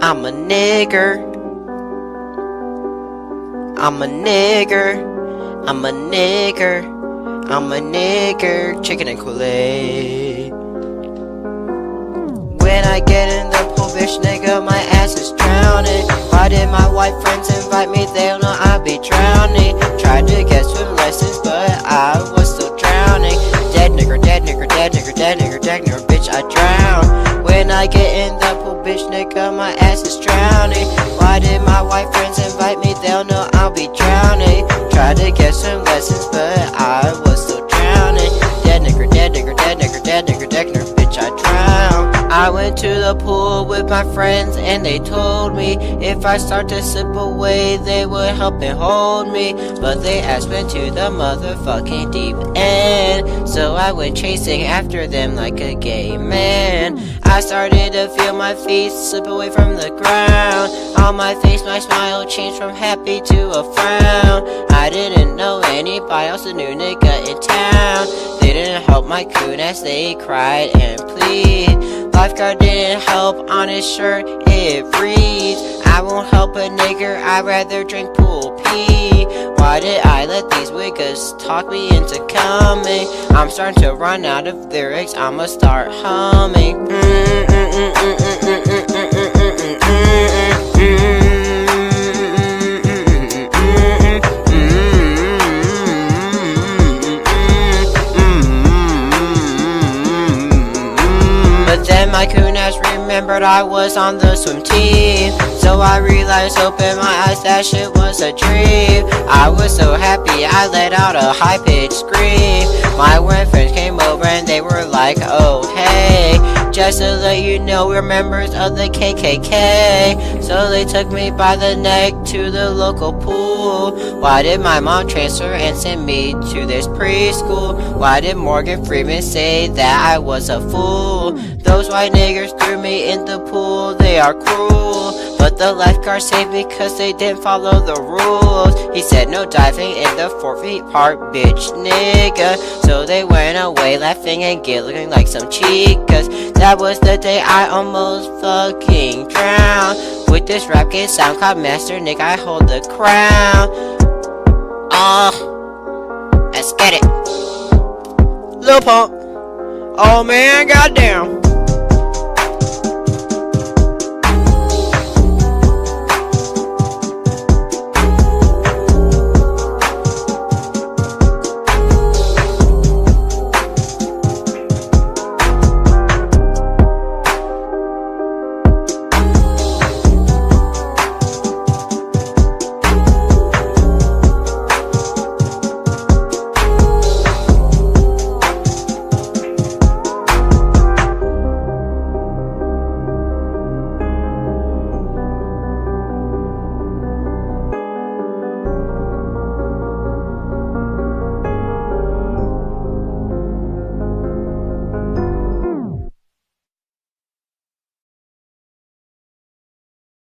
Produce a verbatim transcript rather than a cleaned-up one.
I'm a nigger. I'm a nigger. I'm a nigger. I'm a nigger. Chicken and Kool-Aid. When I get in the pool, bitch nigga, my ass is drowning. Why did my white friends invite me? They don't know I'll be drowning. Tried to get swim lessons, but I was still drowning. Dead nigger, dead nigger, dead nigger, dead nigger, dead nigger, bitch, I drown. When I get in the pool, bitch nigga, my ass is drowning. Why did my white friends invite me? They don't know I'll be drowning. Tried to get swim lessons, but I was still drowning. Dead nigger, dead nigger, dead nigger, dead nigger, dead nigger, bitch, I drown. I went to the pool with my friends and they told me if I start to slip away they would help and hold me. But they asked me to the motherfucking deep end, so I went chasing after them like a gay man. I started to feel my feet slip away from the ground. On my face my smile changed from happy to a frown. I didn't know anybody else, a new nigga in town. They didn't help my coon as they cried and plead. Lifeguard didn't help on his shirt, it reads, I won't help a nigger, I'd rather drink pool pee. Why did I let these wiggas talk me into coming? I'm starting to run out of lyrics, I'ma start humming. Mm -mm -mm -mm -mm -mm -mm -mm -mm -mm -mm -mm. Then my coon ass remembered I was on the swim team, so I realized, opened my eyes, that shit was a dream. I was so happy I let out a high-pitched scream. My one friends came over and they were like, oh hey, just to let you know we're members of the K K K. So they took me by the neck to the local pool. Why did my mom transfer and send me to this preschool? Why did Morgan Freeman say that I was a fool? Those white niggers threw me in the pool, they are cruel. But the lifeguard saved me cause they didn't follow the rules. He said no diving in the four feet park, bitch nigga. So they went away laughing and giggling like some chicas. That was the day I almost fucking drowned. With this rap game SoundCloud master, nigga, I hold the crown. Oh, let's get it. Lil Pump. Oh man, goddamn.